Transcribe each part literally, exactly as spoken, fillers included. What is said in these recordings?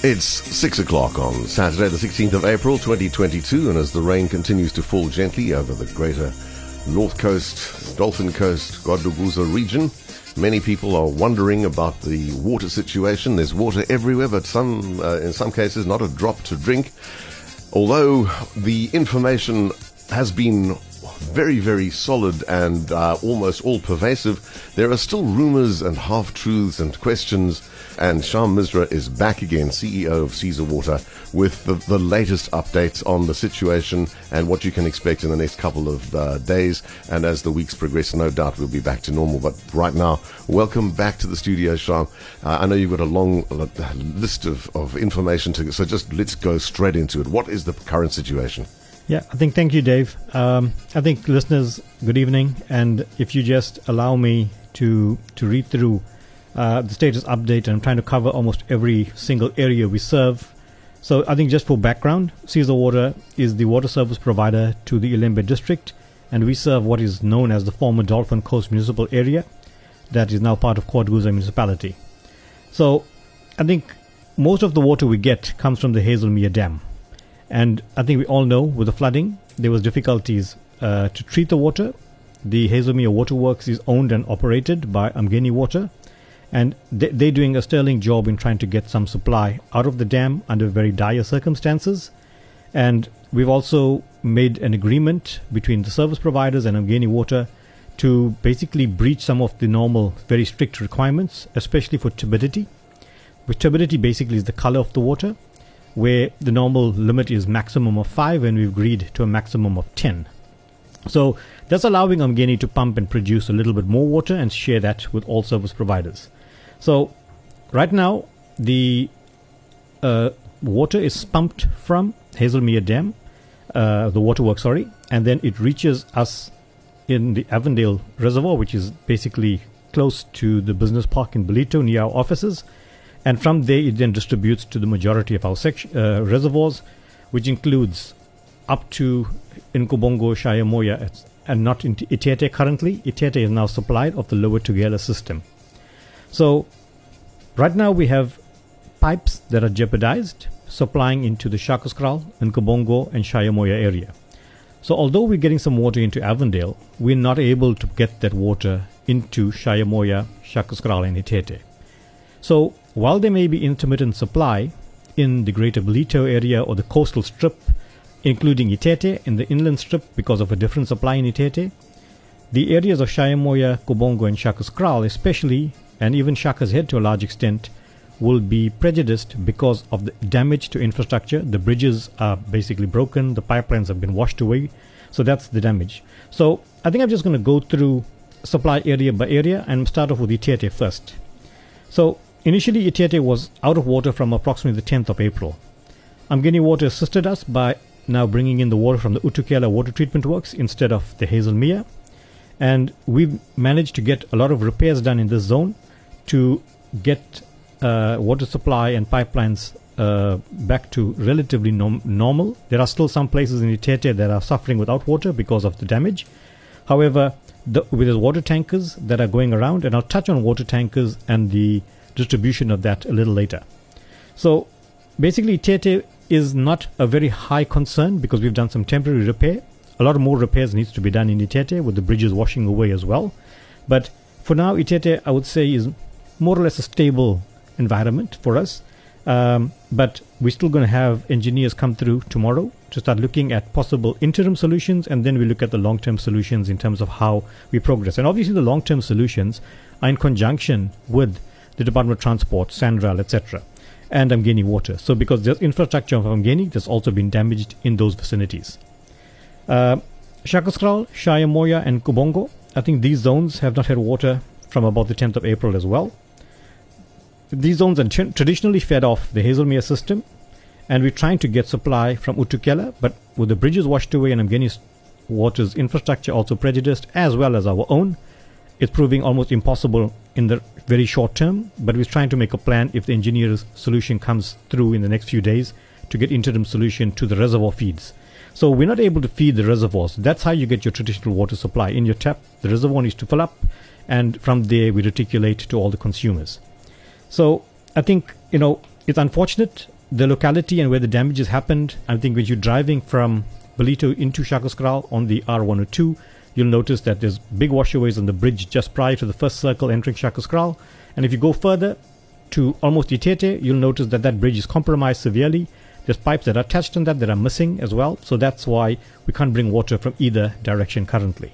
It's six o'clock on Saturday, the sixteenth of April, twenty twenty-two, and as the rain continues to fall gently over the greater North Coast, Dolphin Coast, Guadalupe region, many people are wondering about the water situation. There's water everywhere, but some, uh, in some cases, not a drop to drink. Although the information has been very, very solid and uh, almost all pervasive, there are still rumors and half-truths and questions. And Sham Misra is back again, C E O of Caesar Water, with the, the latest updates on the situation and what you can expect in the next couple of uh, days. And as the weeks progress, no doubt we'll be back to normal. But right now, welcome back to the studio, Sham. Uh, I know you've got a long uh, list of, of information, to, so just let's go straight into it. What is the current situation? Yeah, I think, thank you, Dave. Um, I think listeners, good evening. And if you just allow me to to read through uh, the status update, and I'm trying to cover almost every single area we serve. So I think just for background, Caesar Water is the water service provider to the Ilembe district, and we serve what is known as the former Dolphin Coast municipal area that is now part of Guadalupe municipality. So I think most of the water we get comes from the Hazelmere Dam. And I think we all know with the flooding, there was difficulties uh, to treat the water. The Hazelmere Waterworks is owned and operated by Umgeni Water, and they, they're doing a sterling job in trying to get some supply out of the dam under very dire circumstances. And we've also made an agreement between the service providers and Umgeni Water to basically breach some of the normal, very strict requirements, especially for turbidity. With turbidity basically is the color of the water, where the normal limit is maximum of five, and we've agreed to a maximum of ten. So that's allowing Umgeni to pump and produce a little bit more water and share that with all service providers. So right now, the uh, water is pumped from Hazelmere Dam, uh, the waterworks, sorry, and then it reaches us in the Avondale Reservoir, which is basically close to the business park in Ballito near our offices. And from there, it then distributes to the majority of our section, uh, reservoirs, which includes up to Nkobongo, Shayamoya, and not in Itete currently. Itete is now supplied of the Lower Tugela system. So right now we have pipes that are jeopardized, supplying into the Shakaskral, Nkobongo, and Shayamoya area. So although we're getting some water into Avondale, we're not able to get that water into Shayamoya, Shakaskral, and Itete. So while there may be intermittent supply in the greater Ballito area or the coastal strip, including Itete in the inland strip because of a different supply in Itete, the areas of Shayamoya, Nkobongo, and Shakaskral especially, and even Shaka's Head to a large extent, will be prejudiced because of the damage to infrastructure. The bridges are basically broken, the pipelines have been washed away, so that's the damage. So I think I'm just going to go through supply area by area and start off with Itete first. So initially, Itete was out of water from approximately the tenth of April. Umgeni Water assisted us by now bringing in the water from the Utukela water treatment works instead of the Hazelmere. And we've managed to get a lot of repairs done in this zone to get uh, water supply and pipelines uh, back to relatively nom normal. There are still some places in Itete that are suffering without water because of the damage. However, the, with the water tankers that are going around, and I'll touch on water tankers and the distribution of that a little later. So basically Itete is not a very high concern because we've done some temporary repair. A lot of more repairs needs to be done in Itete with the bridges washing away as well. But for now, Itete, I would say, is more or less a stable environment for us. Um, but we're still going to have engineers come through tomorrow to start looking at possible interim solutions, and then we look at the long-term solutions in terms of how we progress. And obviously the long-term solutions are in conjunction with the Department of Transport, Sandral, et cetera, and Umgeni Water. So because there's infrastructure of Umgeni that's also been damaged in those vicinities. Uh, Shakaskral, Shayamoya, and Nkobongo, I think these zones have not had water from about the tenth of April as well. These zones are traditionally fed off the Hazelmere system, and we're trying to get supply from Utukela, but with the bridges washed away and Umgeni Water's infrastructure also prejudiced, as well as our own, it's proving almost impossible in the very short term. But we're trying to make a plan if the engineer's solution comes through in the next few days to get interim solution to the reservoir feeds. So we're not able to feed the reservoirs. That's how you get your traditional water supply. In your tap, the reservoir needs to fill up, and from there we reticulate to all the consumers. So I think, you know, it's unfortunate the locality and where the damage has happened, I think when you're driving from Ballito into Shaka Skral on the R one oh two, you'll notice that there's big washaways on the bridge just prior to the first circle entering Shaka Skral. And if you go further to almost Itete, you'll notice that that bridge is compromised severely. There's pipes that are attached on that that are missing as well. So that's why we can't bring water from either direction currently.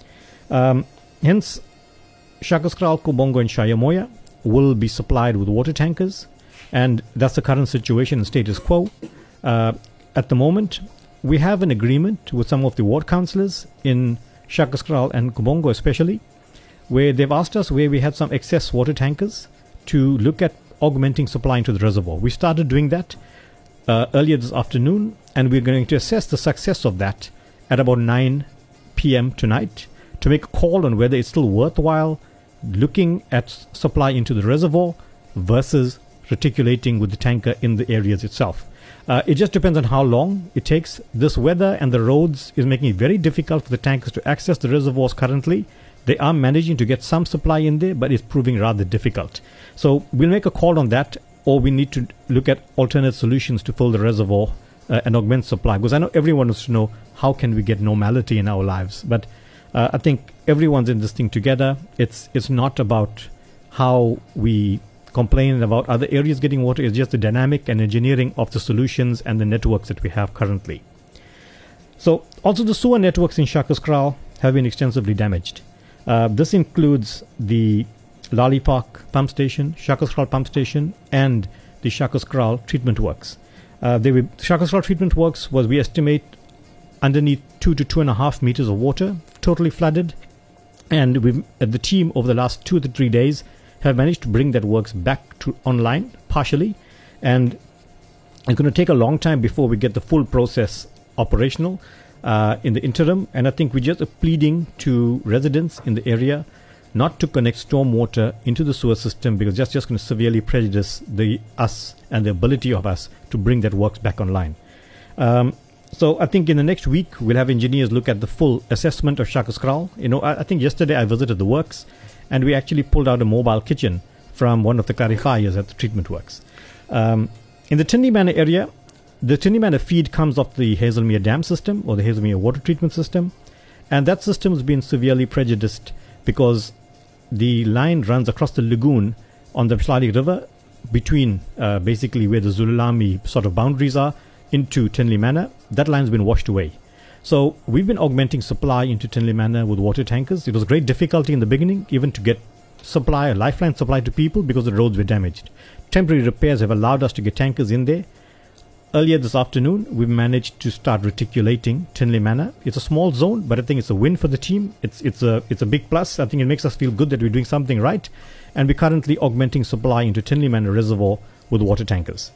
Um, hence, Shaka Skral, Kubongo and Shayamoya will be supplied with water tankers. And that's the current situation and status quo. Uh, at the moment, we have an agreement with some of the ward councillors in Shaka Skral and Kubongo especially, where they've asked us where we had some excess water tankers to look at augmenting supply into the reservoir. We started doing that uh, earlier this afternoon, and we're going to assess the success of that at about nine p.m. tonight to make a call on whether it's still worthwhile looking at supply into the reservoir versus reticulating with the tanker in the areas itself. Uh, it just depends on how long it takes. This weather and the roads is making it very difficult for the tankers to access the reservoirs currently. They are managing to get some supply in there, but it's proving rather difficult. So we'll make a call on that, or we need to look at alternate solutions to fill the reservoir uh, and augment supply. Because I know everyone wants to know how can we get normality in our lives. But uh, I think everyone's in this thing together. It's it's not about how we complain about other areas getting water. It's just the dynamic and engineering of the solutions and the networks that we have currently. So also the sewer networks in Shaka Skral have been extensively damaged. Uh, this includes the Lali Park pump station, Shaka Skral pump station, and the Shaka Skral treatment works. Uh, they were, Shaka Skral treatment works was, we estimate, underneath two to two and a half meters of water, totally flooded. And we've, uh, the team over the last two to three days have managed to bring that works back to online partially. And it's going to take a long time before we get the full process operational. Uh, in the interim, and I think we're just pleading to residents in the area not to connect stormwater into the sewer system, because that's just going to severely prejudice the us and the ability of us to bring that works back online. Um, so I think in the next week we'll have engineers look at the full assessment of Shaka Skral. You know, I, I think yesterday I visited the works, and we actually pulled out a mobile kitchen from one of the clarifiers at the treatment works. Um, in the Tindimana area, the Tindimana feed comes off the Hazelmere Dam system, or the Hazelmere water treatment system, and that system has been severely prejudiced because the line runs across the lagoon on the Mhlali River between uh, basically where the Zululami sort of boundaries are into Tindimana. That line's been washed away. So we've been augmenting supply into Tindimana with water tankers. It was great difficulty in the beginning even to get supply, a lifeline supply to people, because the roads were damaged. Temporary repairs have allowed us to get tankers in there. Earlier this afternoon, we managed to start reticulating Tindimana. It's a small zone, but I think it's a win for the team. It's it's a it's a big plus. I think it makes us feel good that we're doing something right. And we're currently augmenting supply into Tindimana Reservoir with water tankers.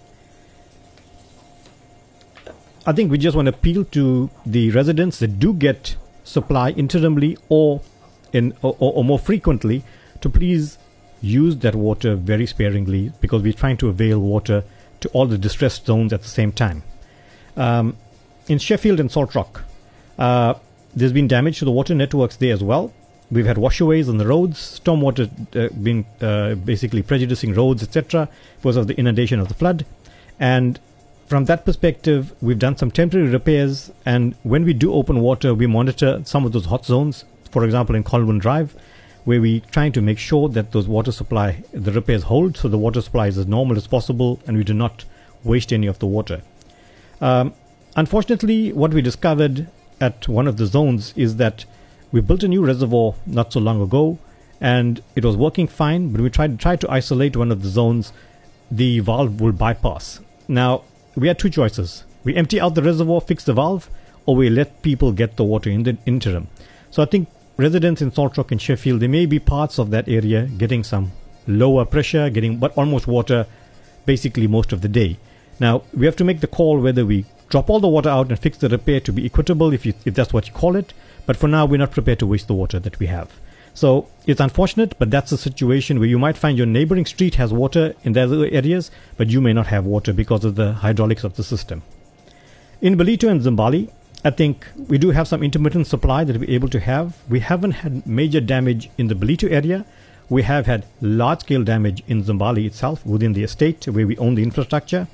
I think we just want to appeal to the residents that do get supply interimly or in or, or more frequently to please use that water very sparingly, because we're trying to avail water to all the distressed zones at the same time. Um, in Sheffield and Salt Rock, uh, there's been damage to the water networks there as well. We've had washaways on the roads, stormwater uh, being uh, basically prejudicing roads, et cetera, because of the inundation of the flood. And from that perspective, we've done some temporary repairs. And when we do open water, we monitor some of those hot zones. For example, in Colwyn Drive, where we're trying to make sure that those water supply, the repairs hold, so the water supply is as normal as possible and we do not waste any of the water. Um, unfortunately, what we discovered at one of the zones is that we built a new reservoir not so long ago, and it was working fine, but we tried, tried to isolate one of the zones, the valve will bypass. Now, we had two choices. We empty out the reservoir, fix the valve, or we let people get the water in the interim. So I think residents in Salt Rock and Sheffield, there may be parts of that area getting some lower pressure, getting but almost water basically most of the day. Now, we have to make the call whether we drop all the water out and fix the repair to be equitable, if, you, if that's what you call it. But for now, we're not prepared to waste the water that we have. So it's unfortunate, but that's a situation where you might find your neighboring street has water in the other areas, but you may not have water because of the hydraulics of the system. In Ballito and Zimbali, I think we do have some intermittent supply that we're able to have. We haven't had major damage in the Ballito area. We have had large-scale damage in Zimbali itself, within the estate where we own the infrastructure.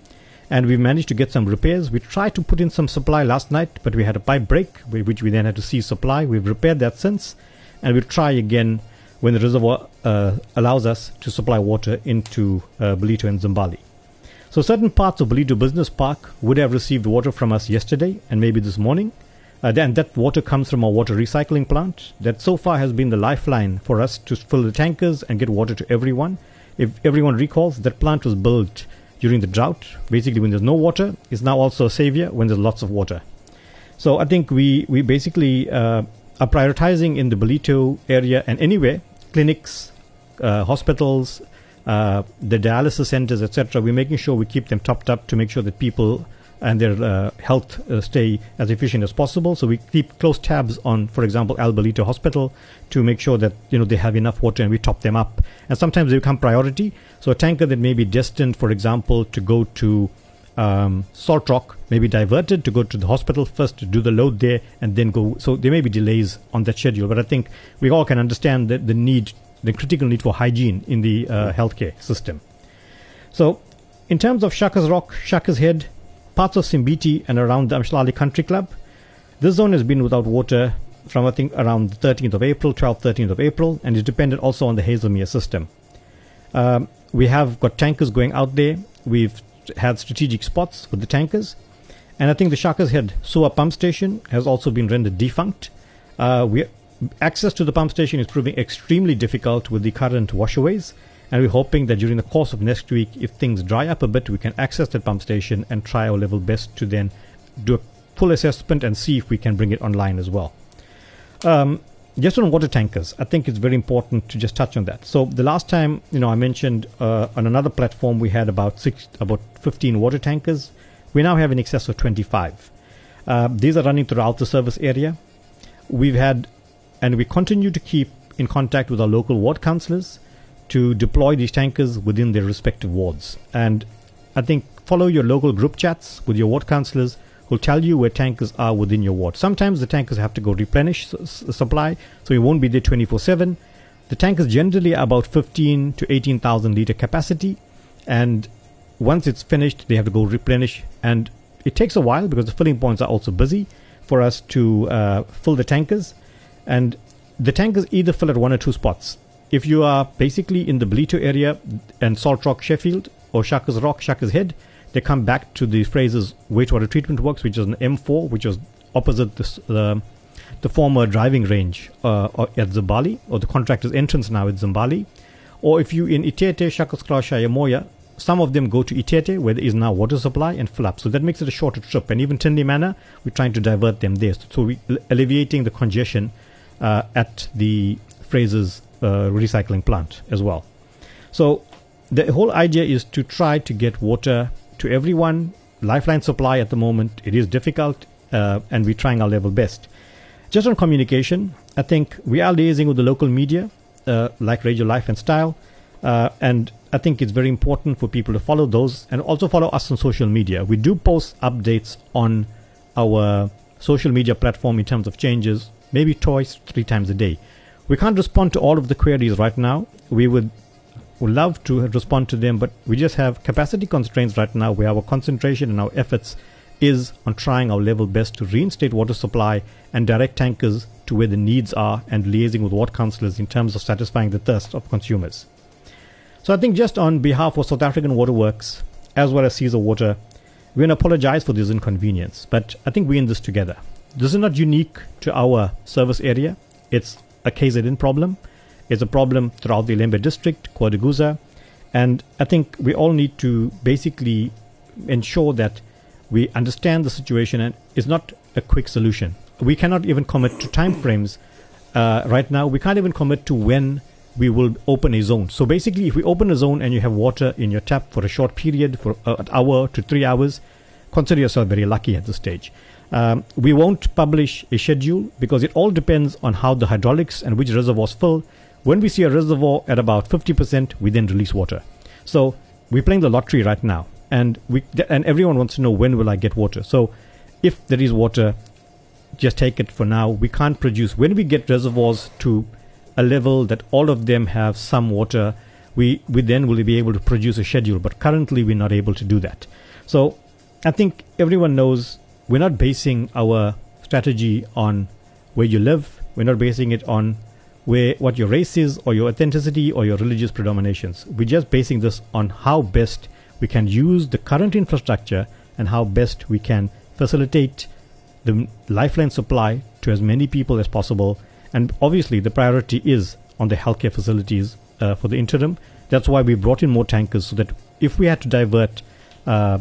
and we managed to get some repairs. We tried to put in some supply last night, but we had a pipe break, which we then had to cease supply. We've repaired that since, and we'll try again when the reservoir uh, allows us to supply water into uh, Ballito and Zimbali. So certain parts of Ballito Business Park would have received water from us yesterday and maybe this morning. Uh, then that water comes from our water recycling plant. That so far has been the lifeline for us to fill the tankers and get water to everyone. If everyone recalls, that plant was built during the drought. Basically, when there's no water, it's now also a savior when there's lots of water. So I think we, we basically uh, are prioritizing in the Ballito area and anywhere, clinics, uh, hospitals, uh, the dialysis centers, et cetera. We're making sure we keep them topped up to make sure that people and their uh, health uh, stay as efficient as possible. So we keep close tabs on, for example, Al Ballito Hospital to make sure that, you know, they have enough water and we top them up. And sometimes they become priority. So a tanker that may be destined, for example, to go to um, Salt Rock may be diverted to go to the hospital first to do the load there and then go. So there may be delays on that schedule. But I think we all can understand that the need, the critical need for hygiene in the uh, healthcare system. So in terms of Shaka's Rock, Shaka's Head, parts of Simbiti and around the Amshlali Country Club, this zone has been without water from, I think, around the thirteenth of April, twelfth, thirteenth of April, and is dependent also on the Hazelmere system. Um, we have got tankers going out there. We've had strategic spots with the tankers. And I think the Shaka's Head sewer pump station has also been rendered defunct. Uh, we, access to the pump station is proving extremely difficult with the current washaways. And we're hoping that during the course of next week, if things dry up a bit, we can access that pump station and try our level best to then do a full assessment and see if we can bring it online as well. Um, just on water tankers, I think it's very important to just touch on that. So the last time, you know, I mentioned uh, on another platform we had about six, about fifteen water tankers. We now have in excess of twenty-five. Uh, these are running throughout the service area. We've had, and we continue to keep in contact with our local ward councillors to deploy these tankers within their respective wards. And I think follow your local group chats with your ward councillors who'll tell you where tankers are within your ward. Sometimes the tankers have to go replenish s- supply, so you won't be there twenty-four seven. The tankers generally are about fifteen to eighteen thousand litre capacity, and once it's finished, they have to go replenish. And it takes a while because the filling points are also busy for us to uh, fill the tankers. And the tankers either fill at one or two spots. If you are basically in the Ballito area and Salt Rock, Sheffield, or Shaka's Rock, Shaka's Head, they come back to the Fraser's Wastewater Treatment Works, which is an M four, which was opposite the, uh, the former driving range uh, at Zimbali, or the contractor's entrance now at Zimbali. Or if you in Itete, Shaka's Cross, Shayamoya, some of them go to Itete, where there is now water supply, and fill up. So that makes it a shorter trip. And even Tindi Manor, we're trying to divert them there. So we're alleviating the congestion uh, at the Fraser's Uh, recycling plant as well. So the whole idea is to try to get water to everyone. Lifeline supply at the moment, it is difficult, uh, and we're trying our level best. Just on communication, I think we are liaising with the local media, uh, like Radio Life and Style, uh, and I think it's very important for people to follow those and also follow us on social media. We do post updates on our social media platform in terms of changes, maybe twice, three times a day. We can't respond to all of the queries right now. We would, would love to respond to them, but we just have capacity constraints right now where our concentration and our efforts is on trying our level best to reinstate water supply and direct tankers to where the needs are and liaising with ward councillors in terms of satisfying the thirst of consumers. So I think just on behalf of South African Waterworks, as well as Caesar Water, we want to apologize for this inconvenience, but I think we're in this together. This is not unique to our service area. It's a K Z N problem. It's a problem throughout the Lembe district, Kwaduguza, and I think we all need to basically ensure that we understand the situation, and it's not a quick solution. We cannot even commit to time frames uh, right now. We can't even commit to when we will open a zone. So basically, if we open a zone and you have water in your tap for a short period, for uh, an hour to three hours, consider yourself very lucky at this stage. Um, we won't publish a schedule because it all depends on how the hydraulics and which reservoirs fill. When we see a reservoir at about fifty percent, we then release water. So we're playing the lottery right now, and we and everyone wants to know, when will I get water? So if there is water, just take it for now. We can't produce. When we get reservoirs to a level that all of them have some water, we, we then will be able to produce a schedule. But currently we're not able to do that. So I think everyone knows we're not basing our strategy on where you live. We're not basing it on where what your race is or your authenticity or your religious predominations. We're just basing this on how best we can use the current infrastructure and how best we can facilitate the lifeline supply to as many people as possible. And obviously the priority is on the healthcare facilities uh, for the interim. That's why we brought in more tankers, so that if we had to divert uh,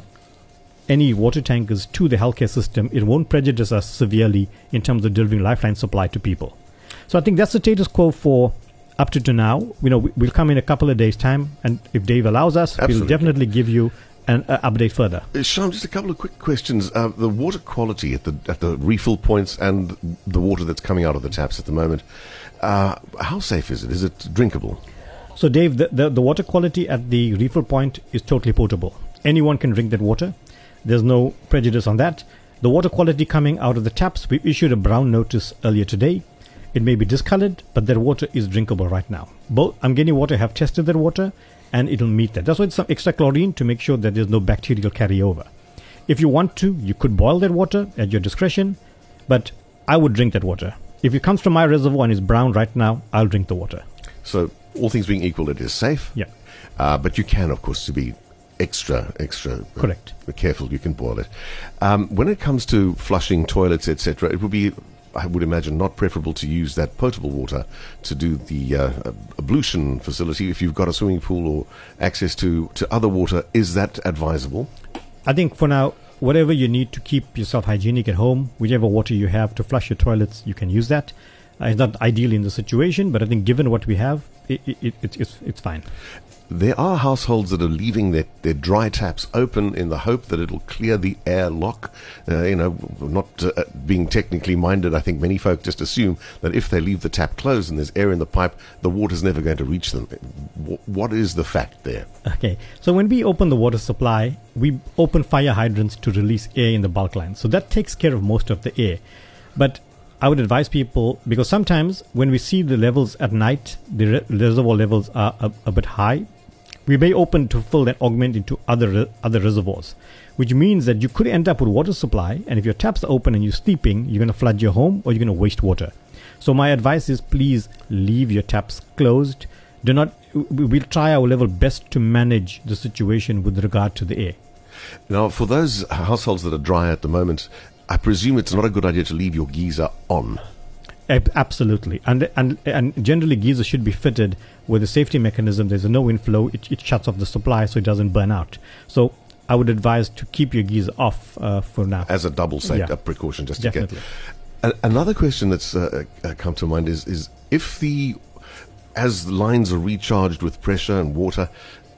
any water tankers to the healthcare system, it won't prejudice us severely in terms of delivering lifeline supply to people. So I think that's the status quo for up to, to now. You know, we'll come in a couple of days' time, and if Dave allows us, Absolutely. We'll definitely give you an uh, update further. Uh, Shyam, just a couple of quick questions. Uh, the water quality at the at the refill points and the water that's coming out of the taps at the moment, uh, how safe is it? Is it drinkable? So, Dave, the, the, the water quality at the refill point is totally potable. Anyone can drink that water. There's no prejudice on that. The water quality coming out of the taps, we issued a brown notice earlier today. It may be discolored, but that water is drinkable right now. Both Amgeni Water have tested that water, and it'll meet that. That's why it's some extra chlorine to make sure that there's no bacterial carryover. If you want to, you could boil that water at your discretion, but I would drink that water. If it comes from my reservoir and is brown right now, I'll drink the water. So, all things being equal, it is safe. Yeah. Uh, but you can, of course, to be extra, extra correct. Uh, careful, you can boil it. Um, when it comes to flushing toilets, et cetera, it would be, I would imagine, not preferable to use that potable water to do the uh, ablution facility. If you've got a swimming pool or access to, to other water, is that advisable? I think for now, whatever you need to keep yourself hygienic at home, whichever water you have to flush your toilets, you can use that. Uh, it's not ideal in the situation, but I think given what we have, it, it, it, it's, it's fine. There are households that are leaving their, their dry taps open in the hope that it'll clear the air lock. Uh, you know, not uh, being technically minded, I think many folk just assume that if they leave the tap closed and there's air in the pipe, the water's never going to reach them. W- what is the fact there? Okay, so when we open the water supply, we open fire hydrants to release air in the bulk line. So that takes care of most of the air. But I would advise people, because sometimes when we see the levels at night, the re- reservoir levels are a, a bit high. We may open to fill and augment into other re- other reservoirs, which means that you could end up with water supply, and if your taps are open and you're sleeping, you're going to flood your home or you're going to waste water. So my advice is, please leave your taps closed. Do not. We'll try our level best to manage the situation with regard to the air. Now, for those households that are dry at the moment, I presume it's not a good idea to leave your geyser on. Absolutely, and and and generally geysers should be fitted with a safety mechanism. There's a no inflow; it, it shuts off the supply so it doesn't burn out. So I would advise to keep your geyser off uh, for now, as a double safe yeah. precaution, just Definitely. to get. A- another question that's uh, uh, come to mind is is if the as the lines are recharged with pressure and water,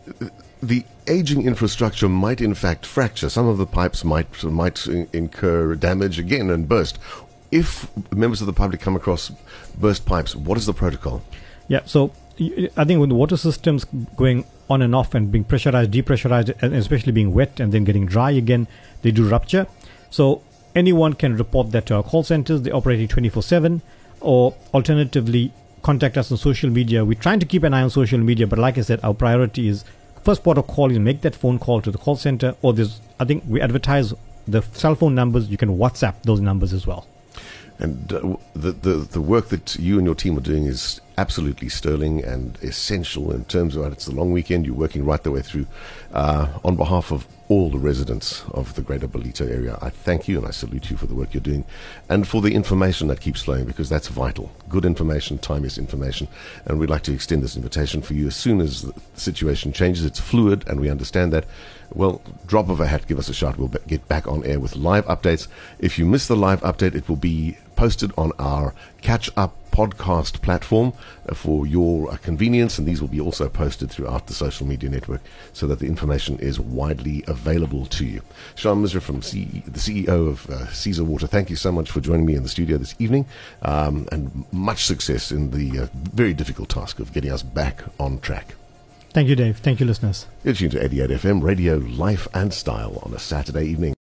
the aging infrastructure might in fact fracture. Some of the pipes might might incur damage again and burst. If members of the public come across burst pipes, what is the protocol? Yeah, so I think with the water systems going on and off and being pressurized, depressurized, and especially being wet and then getting dry again, they do rupture. So anyone can report that to our call centers. They're operating twenty-four seven, or alternatively contact us on social media. We're trying to keep an eye on social media, but like I said, our priority is first port of call is make that phone call to the call center, or there's, I think we advertise the cell phone numbers. You can WhatsApp those numbers as well. And uh, the, the the work that you and your team are doing is absolutely sterling and essential in terms of, it's the long weekend, you're working right the way through. Uh, on behalf of all the residents of the Greater Ballito area, I thank you and I salute you for the work you're doing and for the information that keeps flowing, because that's vital. Good information, time-based information, and we'd like to extend this invitation for you as soon as the situation changes. It's fluid and we understand that. Well, drop of a hat, give us a shout. We'll get back on air with live updates. If you miss the live update, it will be posted on our Catch Up podcast platform for your uh, convenience, and these will be also posted throughout the social media network so that the information is widely available to you. Shyam Misra, from C- the C E O of uh, Caesar Water, thank you so much for joining me in the studio this evening, um, and much success in the uh, very difficult task of getting us back on track. Thank you, Dave. Thank you, listeners. You're tuned to eighty-eight F M, Radio, Life and Style on a Saturday evening.